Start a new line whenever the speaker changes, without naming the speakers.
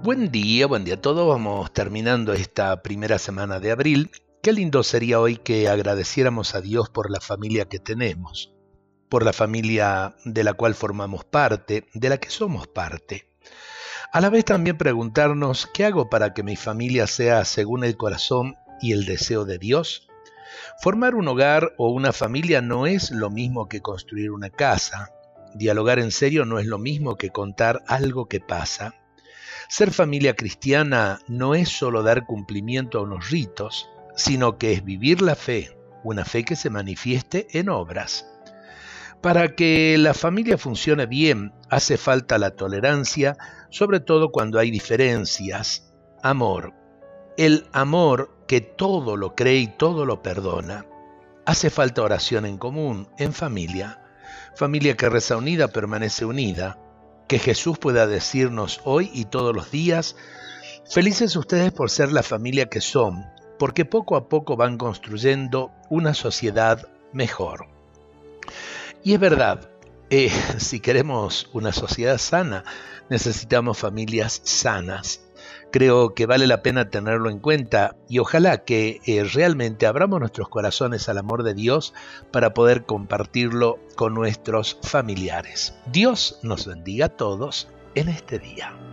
Buen día a todos. Vamos terminando esta primera semana de abril. Qué lindo sería hoy que agradeciéramos a Dios por la familia que tenemos, por la familia de la cual formamos parte, de la que somos parte. A la vez también preguntarnos, ¿qué hago para que mi familia sea según el corazón y el deseo de Dios? Formar un hogar o una familia no es lo mismo que construir una casa. Dialogar en serio no es lo mismo que contar algo que pasa. Ser familia cristiana no es solo dar cumplimiento a unos ritos, sino que es vivir la fe, una fe que se manifieste en obras. Para que la familia funcione bien, hace falta la tolerancia, sobre todo cuando hay diferencias. Amor. El amor que todo lo cree y todo lo perdona. Hace falta oración en común, en familia. Familia que reza unida permanece unida. Que Jesús pueda decirnos hoy y todos los días, felices ustedes por ser la familia que son, porque poco a poco van construyendo una sociedad mejor. Y es verdad, si queremos una sociedad sana, necesitamos familias sanas. Creo que vale la pena tenerlo en cuenta y ojalá que realmente abramos nuestros corazones al amor de Dios para poder compartirlo con nuestros familiares. Dios nos bendiga a todos en este día.